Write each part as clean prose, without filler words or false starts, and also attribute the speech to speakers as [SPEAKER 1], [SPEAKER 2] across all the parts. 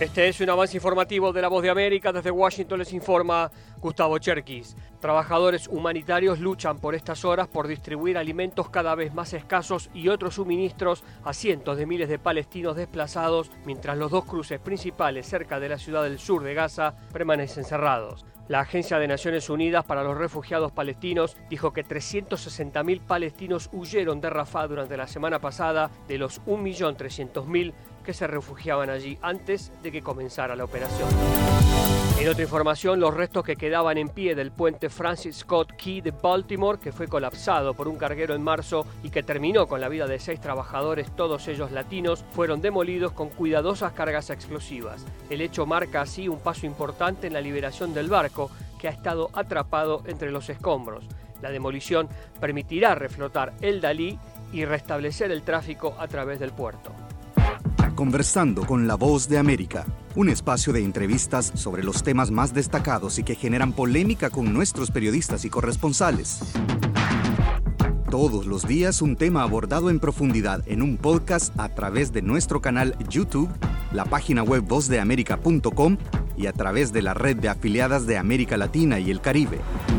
[SPEAKER 1] Este es un avance informativo de La Voz de América. Desde Washington les informa Gustavo Cherkis. Trabajadores humanitarios luchan por estas horas por distribuir alimentos cada vez más escasos y otros suministros a cientos de miles de palestinos desplazados, mientras los dos cruces principales cerca de la ciudad del sur de Gaza permanecen cerrados. La Agencia de Naciones Unidas para los Refugiados Palestinos dijo que 360.000 palestinos huyeron de Rafah durante la semana pasada de los 1.300.000 que se refugiaban allí antes de que comenzara la operación. En otra información, los restos que quedaban en pie del puente Francis Scott Key de Baltimore, que fue colapsado por un carguero en marzo y que terminó con la vida de 6 trabajadores, todos ellos latinos, fueron demolidos con cuidadosas cargas explosivas. El hecho marca así un paso importante en la liberación del barco, que ha estado atrapado entre los escombros. La demolición permitirá reflotar el Dalí y restablecer el tráfico a través del puerto.
[SPEAKER 2] Conversando con La Voz de América, un espacio de entrevistas sobre los temas más destacados y que generan polémica con nuestros periodistas y corresponsales. Todos los días un tema abordado en profundidad en un podcast a través de nuestro canal YouTube, la página web vozdeamerica.com y a través de la red de afiliadas de América Latina y el Caribe.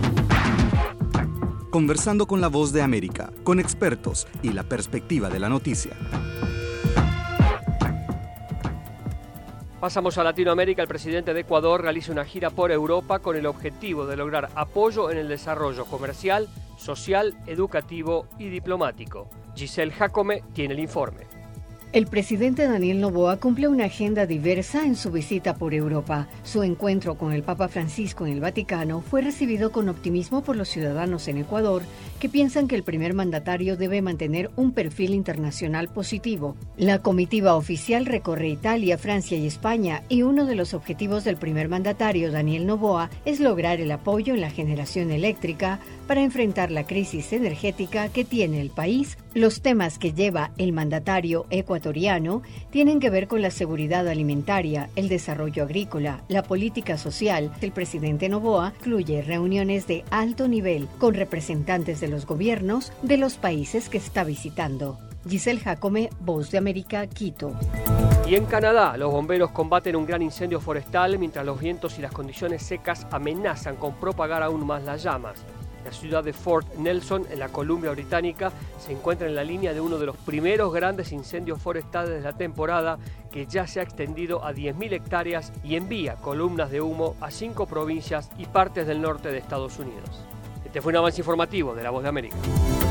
[SPEAKER 2] Conversando con La Voz de América, con expertos y la perspectiva de la noticia.
[SPEAKER 1] Pasamos a Latinoamérica. El presidente de Ecuador realiza una gira por Europa con el objetivo de lograr apoyo en el desarrollo comercial, social, educativo y diplomático. Giselle Jacome tiene el informe.
[SPEAKER 3] El presidente Daniel Noboa cumple una agenda diversa en su visita por Europa. Su encuentro con el Papa Francisco en el Vaticano fue recibido con optimismo por los ciudadanos en Ecuador, que piensan que el primer mandatario debe mantener un perfil internacional positivo. La comitiva oficial recorre Italia, Francia y España, y uno de los objetivos del primer mandatario, Daniel Noboa, es lograr el apoyo en la generación eléctrica para enfrentar la crisis energética que tiene el país. Los temas que lleva el mandatario ecuatoriano tienen que ver con la seguridad alimentaria, el desarrollo agrícola, la política social. El presidente Noboa incluye reuniones de alto nivel con representantes de los gobiernos de los países que está visitando. Giselle Jacome, Voz de América, Quito.
[SPEAKER 1] Y en Canadá, los bomberos combaten un gran incendio forestal mientras los vientos y las condiciones secas amenazan con propagar aún más las llamas. La ciudad de Fort Nelson, en la Columbia Británica, se encuentra en la línea de uno de los primeros grandes incendios forestales de la temporada, que ya se ha extendido a 10.000 hectáreas y envía columnas de humo a 5 provincias y partes del norte de Estados Unidos. Este fue un avance informativo de La Voz de América.